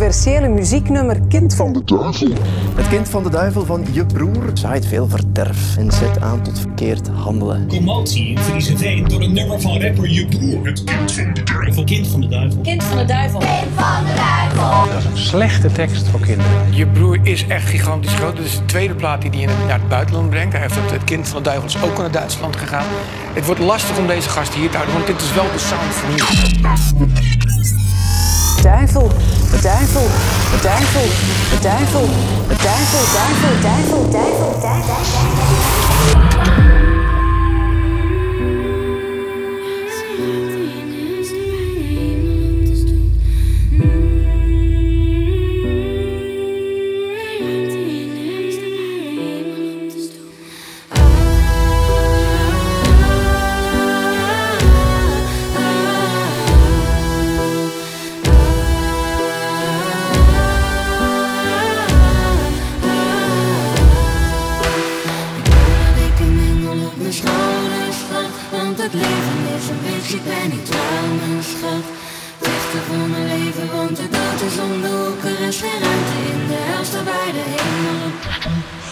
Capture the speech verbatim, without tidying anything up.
controversiële muzieknummer Kind van de Duivel. Het kind van de duivel van je broer zaait veel verderf en zet aan tot verkeerd handelen. Commotie in Frieseveen door een nummer van rapper Je Broer. Het kind van de duivel. Kind van de duivel. Kind van de duivel. Kind van de duivel. Dat is een slechte tekst voor kinderen. Je broer is echt gigantisch groot. Dit is de tweede plaat die hij naar het buitenland brengt. Hij heeft het, het kind van de duivel is ook naar Duitsland gegaan. Het wordt lastig om deze gast hier te houden, want dit is wel de sound van hier. duivel, de duivel, de duivel, de duivel, de duivel, duivel, duivel, duivel, duivel. Het leven is een bitch, ik ben niet trouw, mijn schat. Vechten voor mijn leven, want de dood is om de hoek. Er is geen ruimte in de hel, sta bij de hemel.